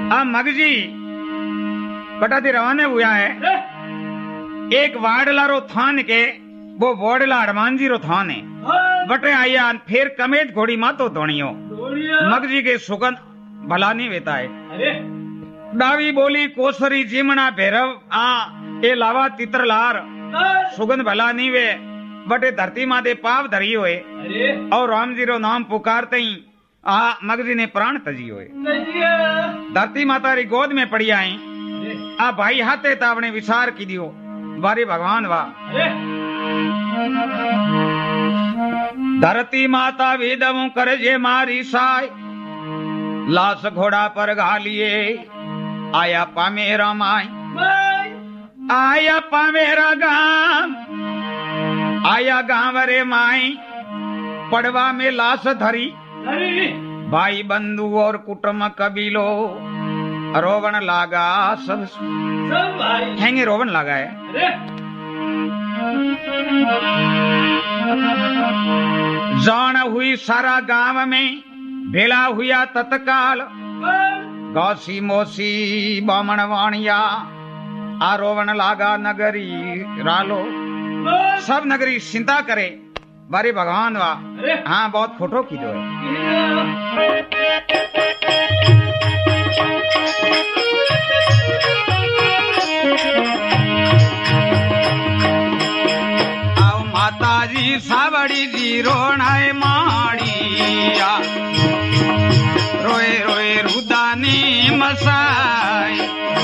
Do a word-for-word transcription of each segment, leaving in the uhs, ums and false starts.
आ मगजी बटाती रवाने हुआ है एक वाडला रो थान के वो वाडला हनुमान जी रो थान है बटे आया फिर कमेट घोड़ी मातो धोनियो मगजी के सुगंध भला नहीं वेता है दावी बोली कोसरी जीमना भैरव आ ए लावा तित्रलार सुगंध भला नहीं वे बटे धरती माते पाप धरी होए और राम जी रो नाम पुकारते ही आ मगजी ने प्राण तजी होए धरती माता री गोद में पड़ी आई आ भाई हाथे तावने विचार की दियो बारी भगवान वाह धरती माता वेदमु कर जे मारी साय लाश घोड़ा पर घालिए आया पामेरा माई आया पामेरा गांव आया गांव रे माई पड़वा में लाश धरी भाई बंधु और कुटुंब कबीलो रोवन लागा सब हैंगे रोवन लागा है जान हुई सारा गांव में भेला हुआ तत्काल गौसी मोसी बामण वाणिया आरोवन लागा नगरी रालो सब नगरी चिंता करे बारे भगवान वाह हाँ बहुत खोटो की दो आओ माता जी सावड़ी जी रोनाए माड़िया रोए रोए रुदानी मसाई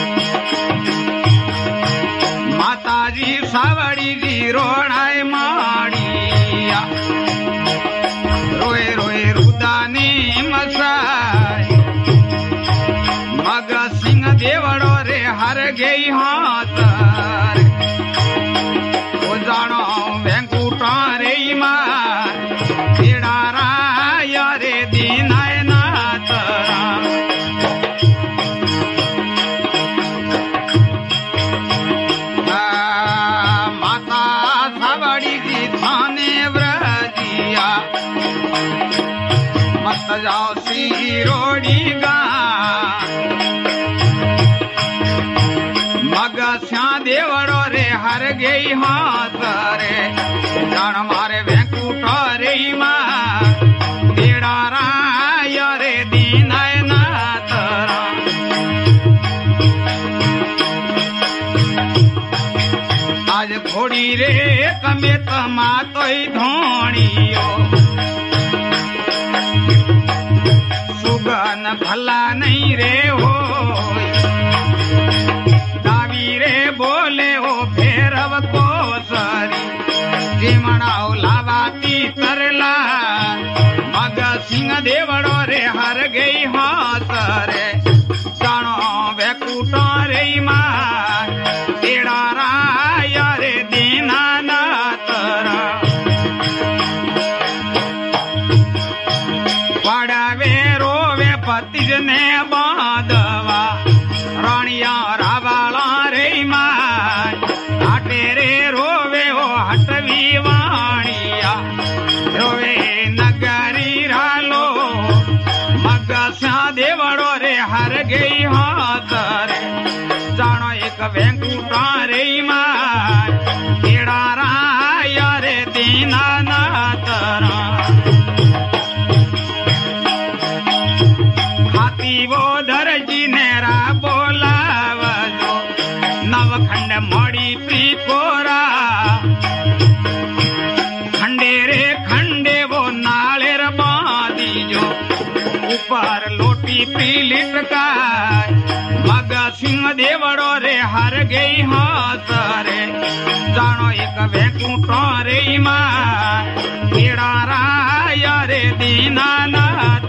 माता जी सावड़ी जी रोनाए माड़िया रोए रोए रुदानी मसाई मग सिंह देवड़ो रे हर गई हाथ वो जानो वेंकुटा रे मार तेरा राया रे दीनाय नाथ माता सावड़ी जी थाने व्रजिया मत जाओ सी रोड़ी गा मग श्या देवड़ो रे हर गई हाथ रे जान मारे वेंकुटा रे मां तेरा राय रे दीनाय नाथ आज घोड़ी रे कमे तमा तोई धोणियो सुगन भला नहीं रे हो दावी रे बोले हो भैरव को सारी जीमणाओ लावाती तरला मग सिंह देवड़ो रे हर गई हाथ रे जानो वेकुटो रे मां तेरा राय रे दीना नाथ पड़ावे रोवे पतिज ने बांधवा रानिया रावाला रे मां आटे रे रोवे हो हटवी वाणिया रोवे नगरी रालो मग स्या देवड़ो रे हर गई हाथ रे जानो एक वेंकुटा रे मां तेरा राय रे दीना नाथ हाथी वो दर्जी नेरा बोलावजो नवखंड मोड़ी प्री कोरा खंडे रे खंडे वो नालेर बांधी जो ऊपर लोटी पी लिटका मग सिंह देवड़ो रे हर गई हाथ रे जानो एक वेकुटो रे मां तेरा राय रे दीना नाथ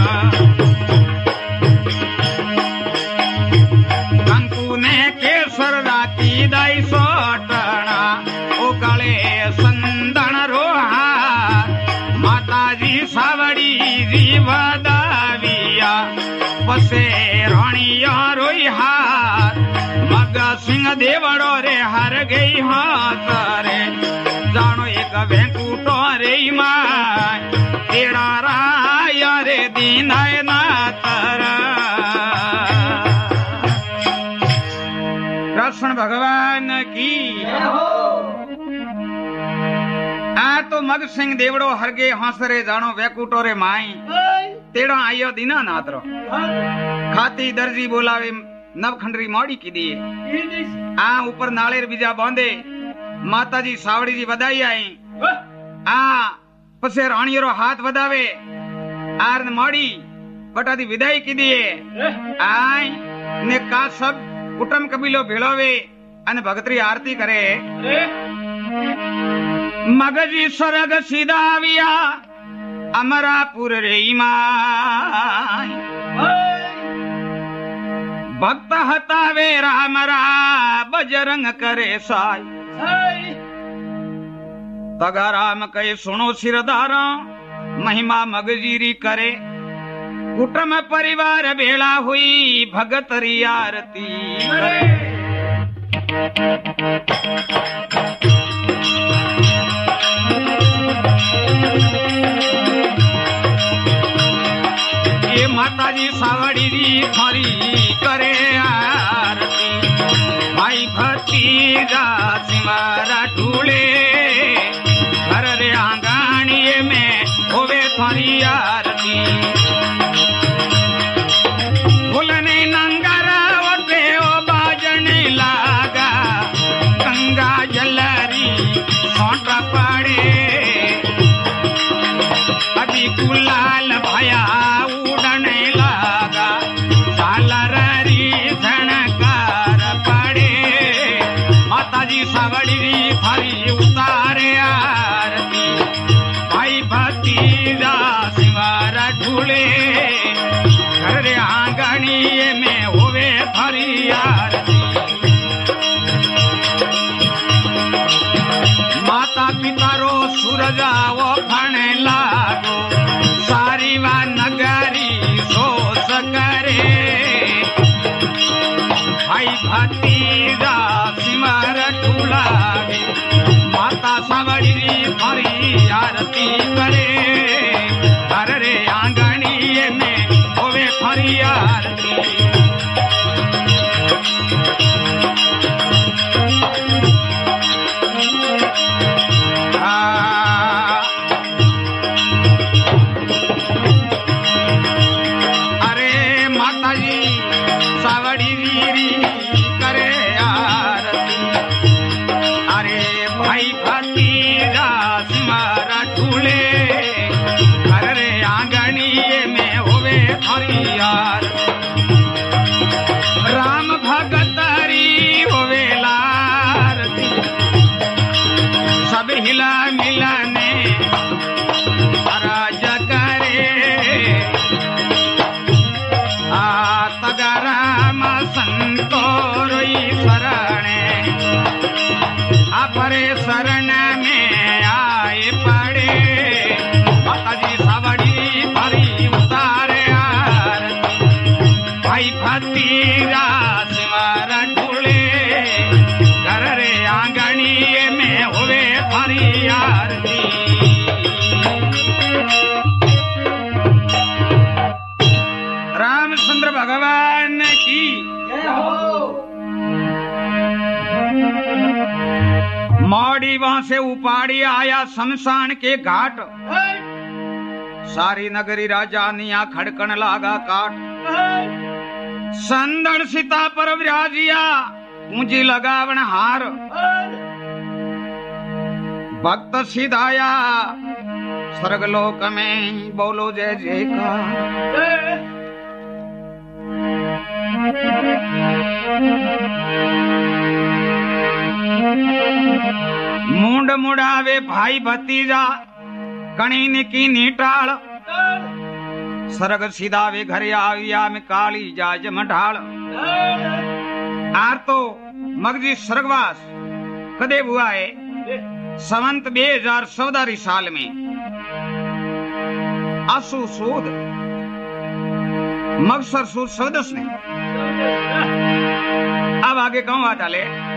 कंकु ने केसर राती दाई सोटना उकले संदन रोहा माता जी सावड़ी जी वदाविया बसे रानिया रोई हाथ मग सिंह देवड़ो रे हर गई हाथ रे जानो एक वेंकुटो रे मां तेरा राय रे दीनाय नाथ कृष्ण भगवान की। आ तो मग सिंह देवड़ो हरगे हंसरे जानो वैकुटो रे माई तेड़ा आयो दीना नाथ रो खाती दर्जी बोलावे नवखंडरी मौड़ी की दिए आ ऊपर नालेर बीजा बांधे माता जी सावड़ी जी वधाई आई आ पसे राणी रो हाथ वधावे आर मौड़ी बटा दी विदाई की दिए आई ने का सब कुटुंब कबीलो भेळोवे अने भगतरी आरती करे। मगजी सरग सीधाविया अमरापुर रे माई भक्त हतावे रामरा बजरंग करे साई तगा राम कहे सुनो सिरदारा महिमा मगजीरी करे कुटुंब परिवार भेला हुई भगतरी आरती ये माता जी सावड़ी जी थारी करे आरती भाई भतीजा सिमारा ढूले घर रे आंगणिए में होवे थारी आरती फुलने नंगरा ओटे ओ बाजने लागा गंगा जलरी सोटा पड़े अभी गुलाल भया उड़ने लगा सालरी झणकार पड़े माता जी सावड़ी थारी उतारे आरती भाई भतीजा सिवारा ढूले घर आंगणिए में होवे थारी आरती माता पिता रो सूरजा वो फणे लागो सारी वा नगरी सोस करे भाई भतीजा सिमर ठुलागे माता सावड़ी थारी आरती करे घर रे आंगणिए में होवे थारी आरती राम भगतरी होवे लारती सब हिला मिलाने राज करे आ तगा राम संतो रोई शरणे अपरे शरण में आए पड़े माता जी सावड़ी थारी उतारे आरती भाई भतीजा सिवारा ढूले घर रे आंगणिए में होवे थारी आरती रामचंद्र भगवान की मौड़ी वहां से उपाड़ी आया शमशान के घाट सारी नगरी राजा निया खड़कन लागा काट संदन सीता पर विराजिया पूंजी लगावन हार भक्त सिधाया स्वर्गलोक में बोलो जय जयकार मुंड मुड़ावे भाई भतीजा कणी निकी नीटाल सरग सीधावे घरे आविया में काली जाज मढाल आर तो मगजी स्वर्गवास कदे हुआ है संवंत बे हजार चौदह साल में आसु सूद मगसर सूद चौदस ने अब आगे कहूँ बात आले